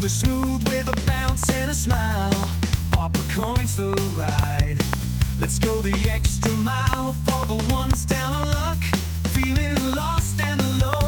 Smooth as smooth with a bounce and a smile. Pop a coin for the ride. Let's go the extra mile for the ones down on luck, feeling lost and alone.